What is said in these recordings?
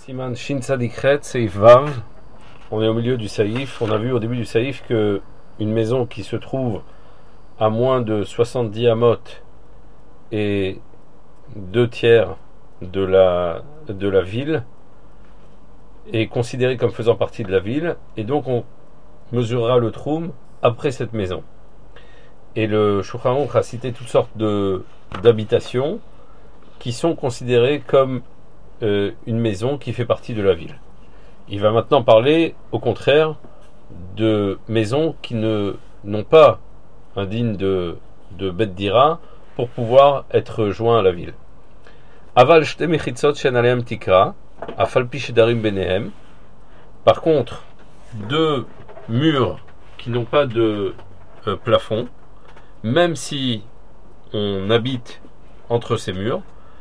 Siman Shin Tzadikret, Seif Vav. On est au milieu du Saïf. On a vu au début du Saïf que une maison qui se trouve à moins de 70 amot et 2/3 de la ville est considérée comme faisant partie de la ville, et donc on mesurera le troum après cette maison. Et le Shulchan Aruch a cité toutes sortes d'habitations qui sont considérées comme une maison qui fait partie de la ville. Il va maintenant parler, au contraire, de maisons qui n'ont pas un digne de Bet Dira pour pouvoir être joints à la ville. Aval shte mechitzot shen alehem tikra, afal pi shedarim benehem. Par contre, deux murs qui n'ont pas de plafond, même si on habite entre ces murs,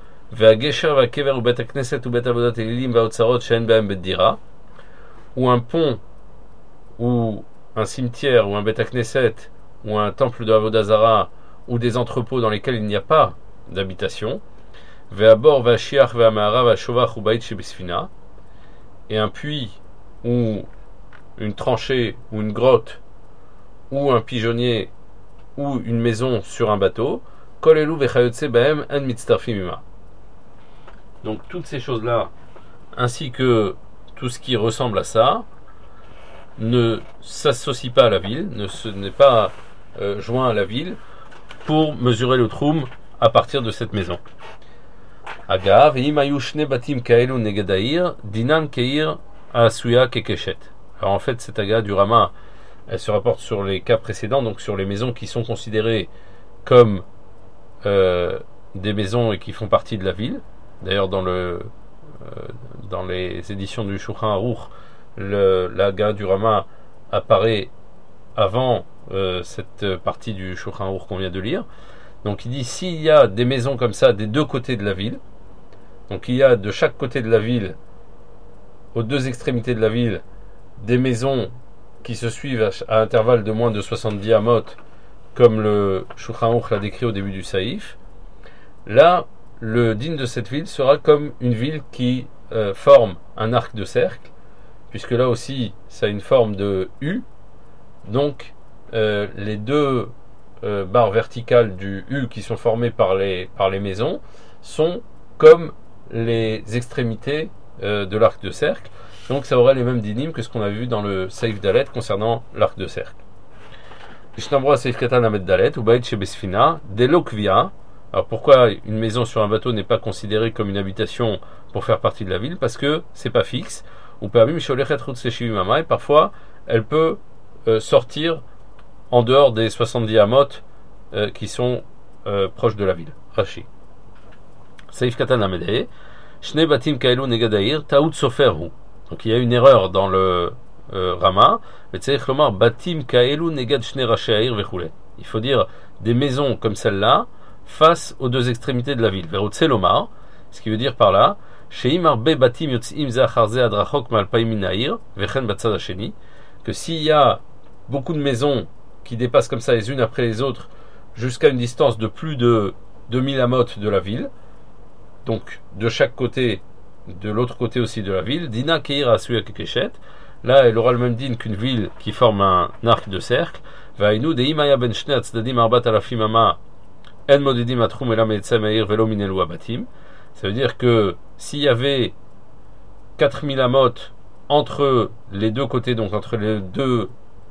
ou un pont, ou un cimetière, ou un Bet Knesset, ou un temple de Avodah Zara, ou des entrepôts dans lesquels il n'y a pas d'habitation, et un puits, ou une tranchée, ou une grotte, ou un pigeonnier, ou une maison sur un bateau, donc toutes ces choses-là, ainsi que tout ce qui ressemble à ça, ne s'associe pas à la ville, n'est pas joint à la ville pour mesurer le troum à partir de cette maison. Agav, batim kaelu negadair, dinan keir asuya kekeshet. Alors en fait, cette aga du Rama, elle se rapporte sur les cas précédents, donc sur les maisons qui sont considérées comme des maisons et qui font partie de la ville. D'ailleurs, dans les éditions du Shulchan Aruch, l'Aga du Rama apparaît avant cette partie du Shulchan Aruch qu'on vient de lire. Donc il dit, s'il y a des maisons comme ça des deux côtés de la ville, donc il y a de chaque côté de la ville, aux deux extrémités de la ville, des maisons qui se suivent à intervalles de moins de 70 amot, comme le Shulchan Aruch l'a décrit au début du Saïf, là, le digne de cette ville sera comme une ville qui forme un arc de cercle, puisque là aussi, ça a une forme de U. Donc, les deux barres verticales du U qui sont formées par les maisons sont comme les extrémités de l'arc de cercle. Donc, ça aurait les mêmes dynimes que ce qu'on a vu dans le Saïf Dalet concernant l'arc de cercle. Ishnambro Saïf Katan Amed Dalet, ou Baït Shebesfina, Delokvia. Alors pourquoi une maison sur un bateau n'est pas considérée comme une habitation pour faire partie de la ville? Parce que c'est pas fixe. Ou et parfois elle peut sortir en dehors des 70 amot qui sont proches de la ville. Rashi. Saïf Katan Lamedeh. Shne batim kaelu negadair taout soferhu. Donc il y a une erreur dans le Rama. Batim kaelu negad shne rashair vechule. Il faut dire des maisons comme celle-là face aux deux extrémités de la ville. Vers Otselomar, ce qui veut dire par là, que s'il y a beaucoup de maisons qui dépassent comme ça les unes après les autres jusqu'à une distance de plus de 2000 amot de la ville, donc de chaque côté, de l'autre côté aussi de la ville, Dina Keir Asuya Kekeshet, là elle aura le même din qu'une ville qui forme un arc de cercle. Vainu de Imaya ben Shnei Tzdadim Arbat Alafim Ama. Ça veut dire que s'il y avait 4000 amot entre les deux côtés, donc entre les deux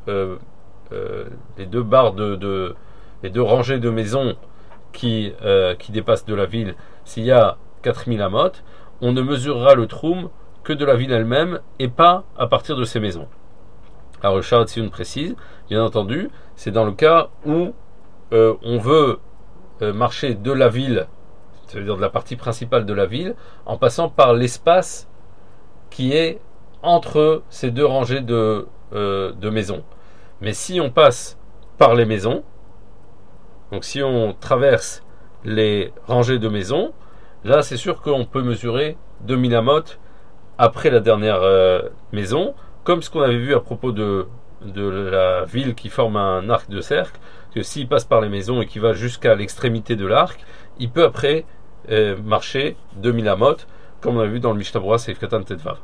barres les deux rangées de maisons qui dépassent de la ville, s'il y a 4000 amot, on ne mesurera le troum que de la ville elle-même et pas à partir de ces maisons. Alors le Sha'ar Tziyun précise, bien entendu, c'est dans le cas où on veut marcher de la ville, c'est-à-dire de la partie principale de la ville, en passant par l'espace qui est entre ces deux rangées de maisons. Mais si on passe par les maisons, donc si on traverse les rangées de maisons, là c'est sûr qu'on peut mesurer 2000 amot après la dernière maison, comme ce qu'on avait vu à propos de la ville qui forme un arc de cercle, que s'il passe par les maisons et qu'il va jusqu'à l'extrémité de l'arc, il peut après marcher 2000 amot comme on a vu dans le Mishnah Berurah Seif Katan Tetvav.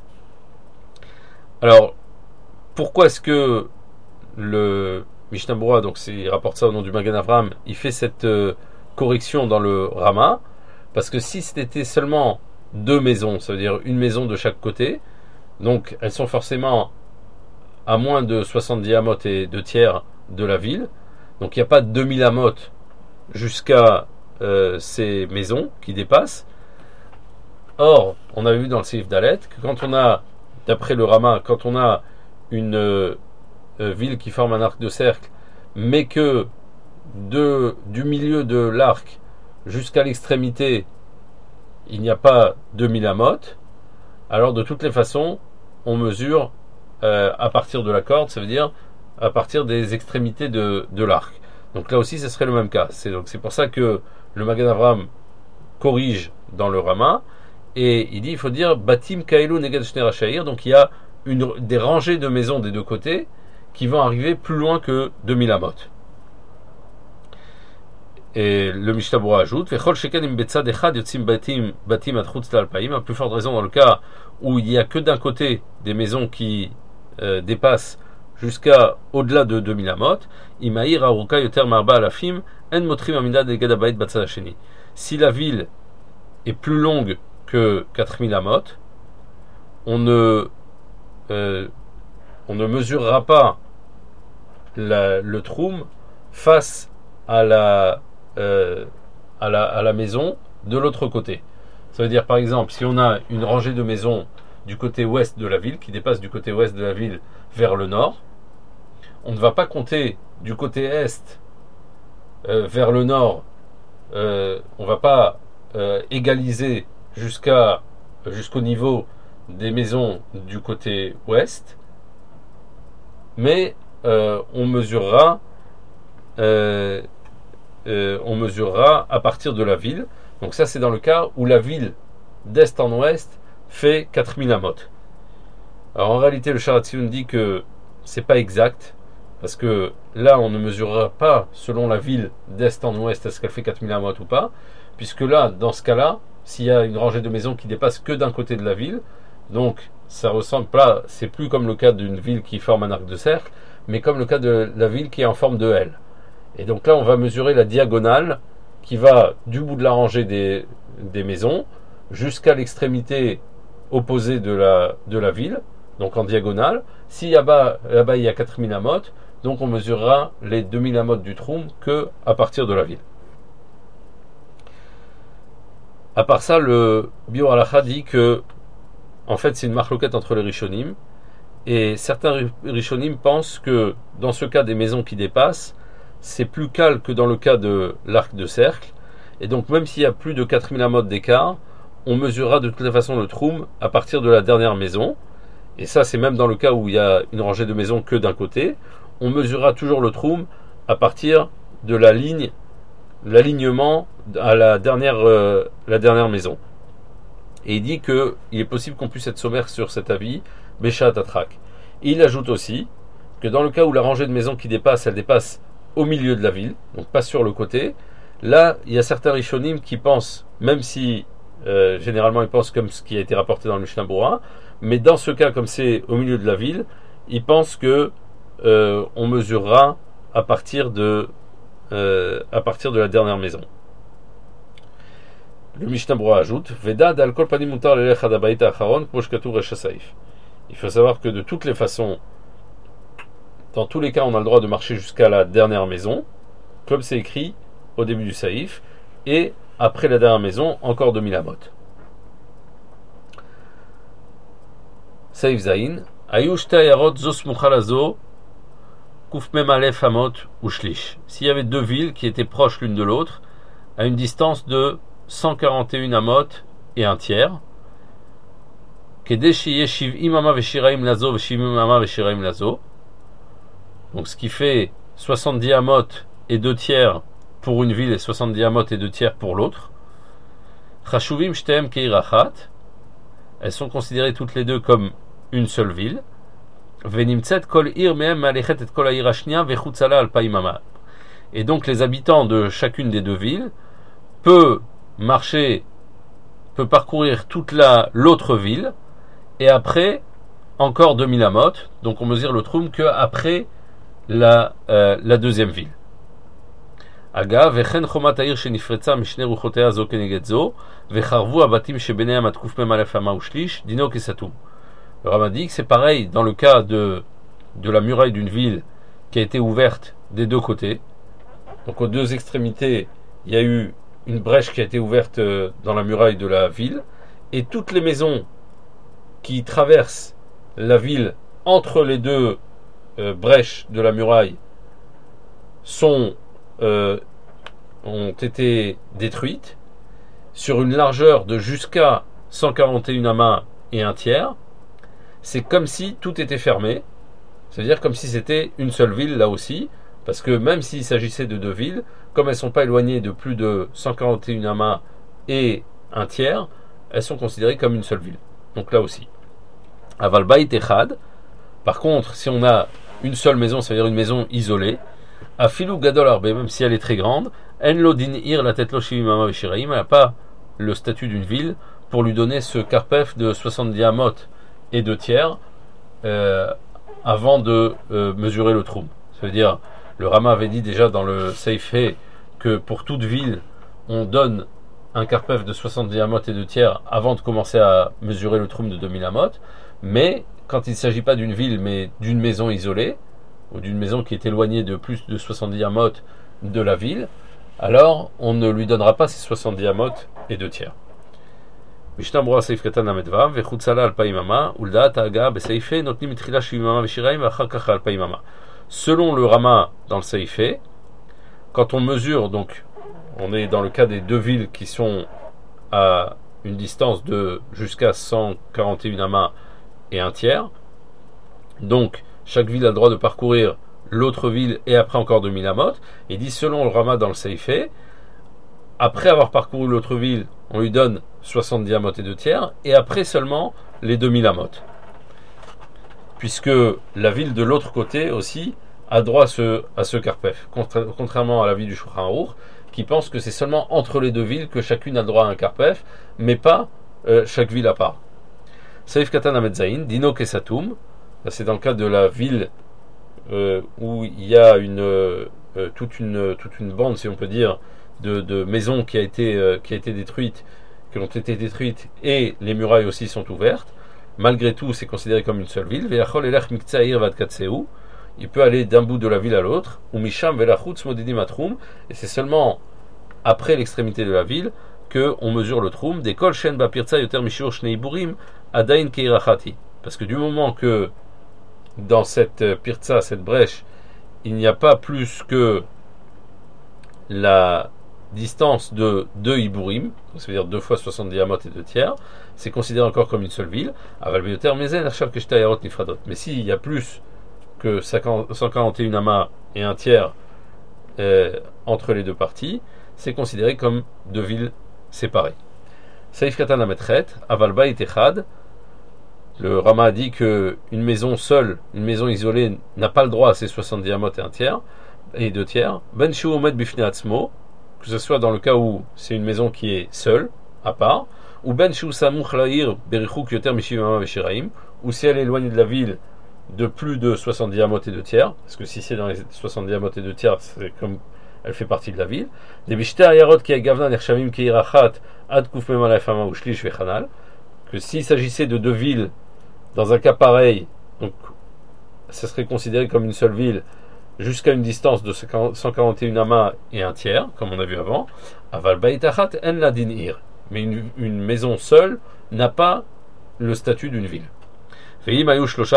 Alors, pourquoi est-ce que le Mishnah Berurah, donc il rapporte ça au nom du Magen Avraham, il fait cette correction dans le Rama? Parce que si c'était seulement deux maisons, ça veut dire une maison de chaque côté, donc elles sont forcément à moins de 70 amot et 2 tiers de la ville, donc il n'y a pas de 2000 amot jusqu'à ces maisons qui dépassent. Or, on a vu dans le Seif Dalet que quand on a, d'après le Rama, quand on a une ville qui forme un arc de cercle, mais que du milieu de l'arc jusqu'à l'extrémité, il n'y a pas 2000 amot, alors de toutes les façons, on mesure à partir de la corde, ça veut dire à partir des extrémités de l'arc. Donc là aussi, ce serait le même cas. C'est pour ça que le Magen Avraham corrige dans le Rama, et il dit, il faut dire Batim Kaelu Neged Shnei Rashaïr, donc il y a des rangées de maisons des deux côtés qui vont arriver plus loin que 2000 amot. Et le Mishnah Berurah ajoute, à plus forte raison dans le cas où il n'y a que d'un côté des maisons qui dépassent jusqu'à au-delà de 2000 amot. Si la ville est plus longue que 4000 amot, on ne mesurera pas le troum face à la maison de l'autre côté. Ça veut dire par exemple, si on a une rangée de maisons du côté ouest de la ville, qui dépasse du côté ouest de la ville vers le nord, on ne va pas compter du côté est vers le nord, on ne va pas égaliser jusqu'au niveau des maisons du côté ouest, mais on mesurera à partir de la ville. Donc ça, c'est dans le cas où la ville d'est en ouest fait 4000 amot. Alors en réalité, le Sharatzion dit que c'est pas exact, parce que là, on ne mesurera pas selon la ville d'est en ouest est-ce qu'elle fait 4000 amot ou pas, puisque là, dans ce cas-là, s'il y a une rangée de maisons qui dépasse que d'un côté de la ville, donc ça ressemble pas, c'est plus comme le cas d'une ville qui forme un arc de cercle, mais comme le cas de la ville qui est en forme de L. Et donc là, on va mesurer la diagonale qui va du bout de la rangée des maisons jusqu'à l'extrémité opposée de la ville, donc en diagonale. Si là-bas il y a 4000 amot, donc on mesurera les 2000 amot du troum que à partir de la ville. À part ça, le Biur Halacha dit que en fait c'est une marloquette entre les Rishonim, et certains Rishonim pensent que dans ce cas des maisons qui dépassent, c'est plus calme que dans le cas de l'arc de cercle, et donc même s'il y a plus de 4000 amot d'écart, on mesurera de toute façon le troum à partir de la dernière maison, et ça c'est même dans le cas où il y a une rangée de maisons que d'un côté, on mesurera toujours le troum à partir de l'alignement à la dernière maison. Et il dit qu'il est possible qu'on puisse être sommaire sur cet avis, Béchat Atrak. Il ajoute aussi que dans le cas où la rangée de maisons qui dépasse, elle dépasse au milieu de la ville, donc pas sur le côté, là, il y a certains Rishonim qui pensent, même si généralement ils pensent comme ce qui a été rapporté dans le Mishnah Berurah, mais dans ce cas, comme c'est au milieu de la ville, ils pensent que on mesurera à partir de la dernière maison. Le Mishnah Berurah ajoute, Veda dal kol panim mutar lelech ad habayit ha'acharon kmo shekatuv resh hasaif. Il faut savoir que de toutes les façons, dans tous les cas, on a le droit de marcher jusqu'à la dernière maison, comme c'est écrit au début du saïf, et après la dernière maison, encore 2000 amot. Saïf Zain, Ayush Tayarot Zos Mukhalazo, Kufmem Alef Amot ou Shlish. S'il y avait deux villes qui étaient proches l'une de l'autre, à une distance de 141 amot et un tiers, Kedeshi Yeshiv Imama Veshiraim Lazo Veshimama Veshiraim Lazo, donc ce qui fait 70 amot et 2 tiers pour une ville et 70 amot et 2 tiers pour l'autre. Chashuvim Shtem Keirachat, elles sont considérées toutes les deux comme une seule ville. Venimtzet Kol Ir Mehem Malechet et Kol Air Ashnia Vechutzala Alpaimama. Et donc les habitants de chacune des deux villes peuvent marcher peut parcourir toute l'autre ville, et après, encore 2000 amot, donc on mesure le troum qu'après la deuxième ville. Aga, vechen chomat ha'ir shenifretza mishne ruchotea zo keneged zo, vecharvu abatim shebeneam atkuf mem alef ama ushlish, dino kesatum. Le Rama dit que c'est pareil dans le cas de la muraille d'une ville qui a été ouverte des deux côtés. Donc aux deux extrémités, il y a eu une brèche qui a été ouverte dans la muraille de la ville, et toutes les maisons qui traversent la ville entre les deux brèches de la muraille ont été détruites sur une largeur de jusqu'à 141 amas et un tiers. C'est comme si tout était fermé, c'est-à-dire comme si c'était une seule ville là aussi, parce que même s'il s'agissait de deux villes, comme elles ne sont pas éloignées de plus de 141 amas et un tiers, elles sont considérées comme une seule ville. Donc là aussi. Aval Bayit Echad, par contre, si on a une seule maison, ça veut dire une maison isolée, Afilu Gadol Arbe, même si elle est très grande, En lo din ir la tête lo shivim ama veshiraim, elle n'a pas le statut d'une ville pour lui donner ce karpef de 70 amot et 2 tiers avant de mesurer le troum. Ça veut dire, le Rama avait dit déjà dans le Seifé que pour toute ville, on donne un karpef de 70 amot et 2 tiers avant de commencer à mesurer le troum de 2000 amot, mais quand il ne s'agit pas d'une ville mais d'une maison isolée, ou d'une maison qui est éloignée de plus de 70 amot de la ville, alors on ne lui donnera pas ces 70 amot et 2 tiers. Mishnah Brura Seif Katan Amedvav vechutzala alpaimama uldaat haga beseife notnim mitchila shivimama veshiraim vachar kach alpaimama. Selon le Rama dans le Seifé, quand on mesure, donc on est dans le cas des deux villes qui sont à une distance de jusqu'à 141 amas et un tiers, donc chaque ville a le droit de parcourir l'autre ville et après encore 2000 amot. Il dit selon le Rama dans le Seifé, après avoir parcouru l'autre ville, on lui donne 70 amot et 2 tiers, et après seulement les 2000 amot. Puisque la ville de l'autre côté aussi a droit à ce karpef, contrairement à la ville du Shulchan Aruch, qui pense que c'est seulement entre les deux villes que chacune a droit à un karpef, mais pas chaque ville à part. Saif Katan Ametzaïn, Dino Kesatum, c'est dans le cas de la ville où il y a toute une bande, si on peut dire, de maisons qui a été détruite, qui ont été détruites, et les murailles aussi sont ouvertes. Malgré tout, c'est considéré comme une seule ville. Il peut aller d'un bout de la ville à l'autre. Et c'est seulement après l'extrémité de la ville qu'on mesure le troum. Parce que du moment que dans cette pirtsa, cette brèche, il n'y a pas plus que la distance de 2 iburim, ça veut dire 2 fois 70 amot et 2 tiers, c'est considéré encore comme une seule ville. Mais s'il y a plus que 141 amas et un tiers entre les deux parties, c'est considéré comme deux villes séparées. Saif Katan Ametret, Aval Bayit Echad, le Rama a dit que une maison seule, une maison isolée, n'a pas le droit à ces 70 amot et un tiers, et 2 tiers. Ben Shu Omed Bifne Atzmo, que ce soit dans le cas où c'est une maison qui est seule, à part, ou Ben Shu Samuch Lair Berichuk Yoter Mishivama Veshiraim, ou si elle est éloignée de la ville de plus de 70 amot et 2 tiers, parce que si c'est dans les 70 amot et 2 tiers, c'est comme elle fait partie de la ville. Des Bishter Ayarot qui Gavna Nershavim Keirachat Ad Kuf Mem Alefama ou Shlish Vechanal, que s'il s'agissait de deux villes, dans un cas pareil, donc ça serait considéré comme une seule ville jusqu'à une distance de 141 amas et un tiers, comme on a vu avant. Aval Bayit Achat En Ladin Ir. Mais une maison seule n'a pas le statut d'une ville. Donc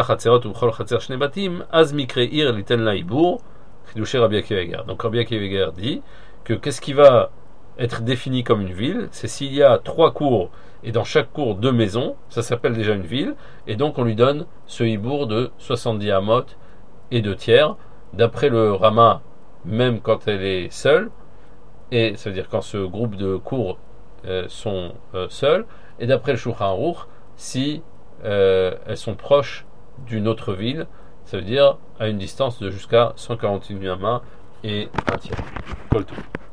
Rabbi Akiva dit que qu'est-ce qui va être défini comme une ville, c'est s'il y a 3 cours et dans chaque cour 2 maisons, ça s'appelle déjà une ville, et donc on lui donne ce hibour de 70 amot et 2 tiers, d'après le Rama, même quand elle est seule, et ça veut dire quand ce groupe de cours sont seuls, et d'après le Shulchan Aruch, si elles sont proches d'une autre ville, ça veut dire à une distance de jusqu'à 141 amas et un tiers. Kol tov.